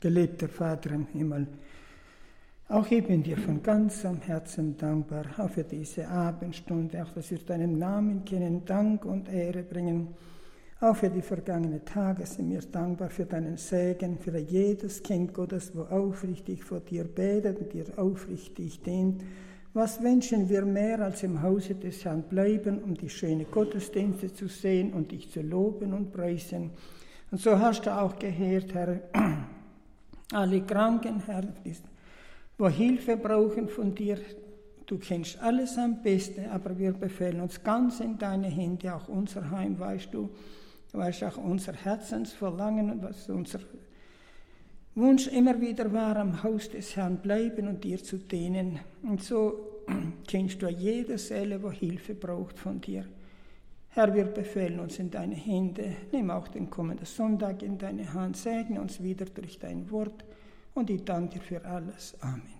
Geliebter Vater im Himmel, auch ich bin dir von ganzem Herzen dankbar, auch für diese Abendstunde, auch dass wir deinen Namen kennen, Dank und Ehre bringen. Auch für die vergangenen Tage sind wir dankbar für deinen Segen, für jedes Kind Gottes, wo aufrichtig vor dir betet und dir aufrichtig dient. Was wünschen wir mehr, als im Hause des Herrn bleiben, um die schönen Gottesdienste zu sehen und dich zu loben und preisen. Und so hast du auch gehört, Herr, alle Kranken, Herr, wo Hilfe brauchen von dir. Du kennst alles am besten, aber wir befehlen uns ganz in deine Hände, auch unser Heim, weißt du. Du weißt auch unser Herzensverlangen und was unser Wunsch immer wieder war, am Haus des Herrn bleiben und dir zu dienen. Und so kennst du jede Seele, wo Hilfe braucht von dir. Herr, wir befehlen uns in deine Hände. Nimm auch den kommenden Sonntag in deine Hand. Segne uns wieder durch dein Wort. Und ich danke dir für alles. Amen.